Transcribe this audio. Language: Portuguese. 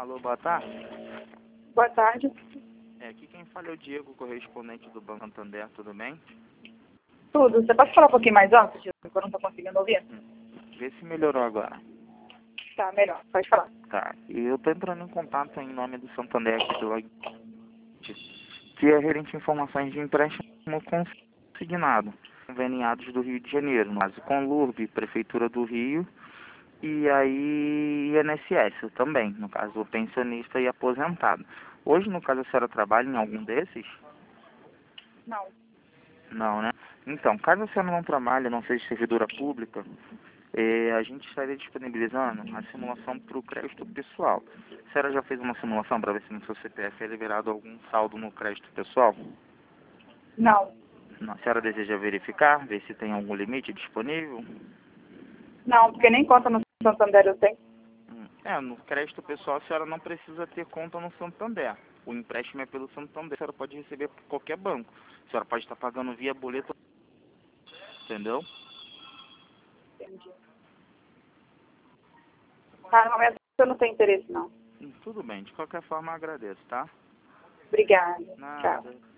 Alô, boa tarde. Boa tarde. Aqui quem fala é o Diego, correspondente do Banco Santander, tudo bem? Tudo. Você pode falar um pouquinho mais alto, Diego, que eu não estou conseguindo ouvir? Vê se melhorou agora. Tá, melhor. Pode falar. Tá, e eu tô entrando em contato em nome do Santander aqui do Log, que é referente a informações de empréstimo consignado, conveniados do Rio de Janeiro, no caso com LURB, Prefeitura do Rio, e aí INSS também, no caso o pensionista e aposentado. Hoje, no caso, a senhora trabalha em algum desses? Não. Não, né? Então, caso a senhora não trabalhe, não seja servidora pública, a gente estaria disponibilizando a simulação para o crédito pessoal. A senhora já fez uma simulação para ver se no seu CPF é liberado algum saldo no crédito pessoal? Não. Não. A senhora deseja verificar, ver se tem algum limite disponível? Não, porque nem conta no Santander eu tenho. No crédito pessoal a senhora não precisa ter conta no Santander. O empréstimo é pelo Santander, a senhora pode receber por qualquer banco. A senhora pode estar pagando via boleto, entendeu? Entendi. Tá, no momento eu não tenho interesse, não. Tudo bem, de qualquer forma eu agradeço, tá? Obrigada. Tchau. Nada.